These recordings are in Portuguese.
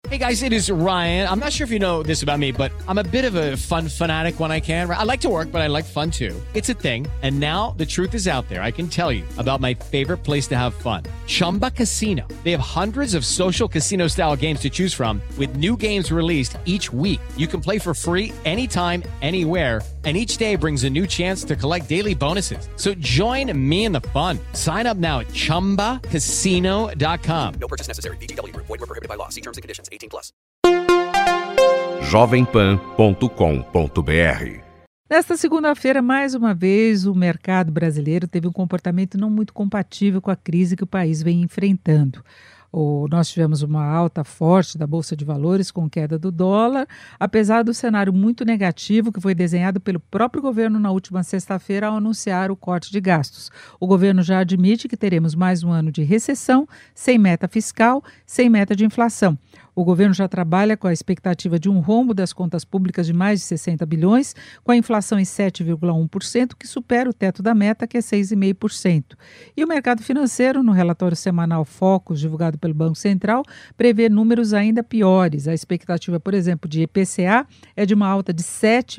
Hey guys, it is Ryan. I'm not sure if you know this about me, but I'm a bit of a fun fanatic when I can. I like to work, but I like fun too. It's a thing. And now the truth is out there. I can tell you about my favorite place to have fun. Chumba Casino. They have hundreds of social casino style games to choose from with new games released each week. You can play for free anytime, anywhere. And each day brings a new chance to collect daily bonuses. So join me in the fun. Sign up now at ChumbaCasino.com. No purchase necessary. VGW Group. Void where prohibited by law. See terms and conditions. 18+. jovempan.com.br. Nesta segunda-feira, mais uma vez, o mercado brasileiro teve um comportamento não muito compatível com a crise que o país vem enfrentando. Nós tivemos uma alta forte da Bolsa de Valores com queda do dólar, apesar do cenário muito negativo que foi desenhado pelo próprio governo na última sexta-feira ao anunciar o corte de gastos. O governo já admite que teremos mais um ano de recessão, sem meta fiscal, sem meta de inflação. O governo já trabalha com a expectativa de um rombo das contas públicas de mais de 60 bilhões, com a inflação em 7,1%, que supera o teto da meta, que é 6,5%. E o mercado financeiro, no relatório semanal Focus, divulgado pelo Banco Central, prevê números ainda piores. A expectativa, por exemplo, de IPCA é de uma alta de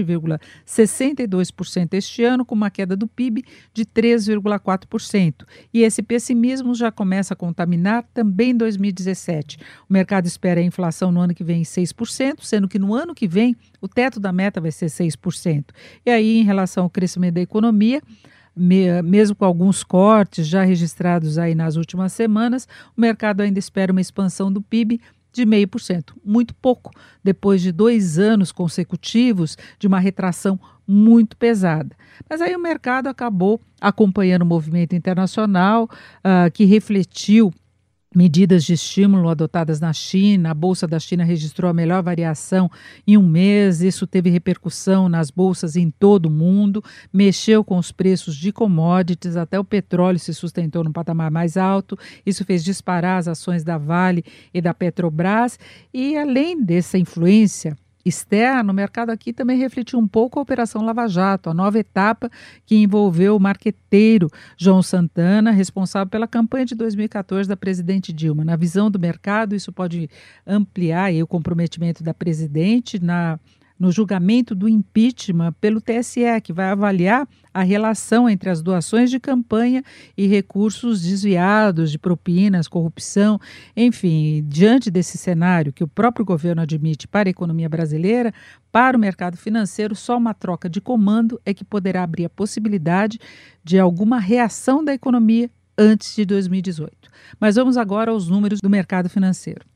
7,62% este ano, com uma queda do PIB de 3,4%. E esse pessimismo já começa a contaminar também 2017. O mercado espera a inflação no ano que vem em 6%, sendo que no ano que vem o teto da meta vai ser 6%. E aí, em relação ao crescimento da economia, mesmo com alguns cortes já registrados aí nas últimas semanas, o mercado ainda espera uma expansão do PIB de 0,5%, muito pouco, depois de 2 anos consecutivos de uma retração muito pesada. Mas aí o mercado acabou acompanhando o movimento internacional, que refletiu medidas de estímulo adotadas na China. A Bolsa da China registrou a melhor variação em um mês. Isso teve repercussão nas bolsas em todo o mundo, mexeu com os preços de commodities, até o petróleo se sustentou num patamar mais alto. Isso fez disparar as ações da Vale e da Petrobras. E além dessa influência externo, o mercado aqui também refletiu um pouco a Operação Lava Jato, a nova etapa que envolveu o marqueteiro João Santana, responsável pela campanha de 2014 da presidente Dilma. Na visão do mercado, isso pode ampliar o comprometimento da presidente no julgamento do impeachment pelo TSE, que vai avaliar a relação entre as doações de campanha e recursos desviados de propinas, corrupção. Enfim, diante desse cenário que o próprio governo admite para a economia brasileira, para o mercado financeiro, só uma troca de comando é que poderá abrir a possibilidade de alguma reação da economia antes de 2018. Mas vamos agora aos números do mercado financeiro.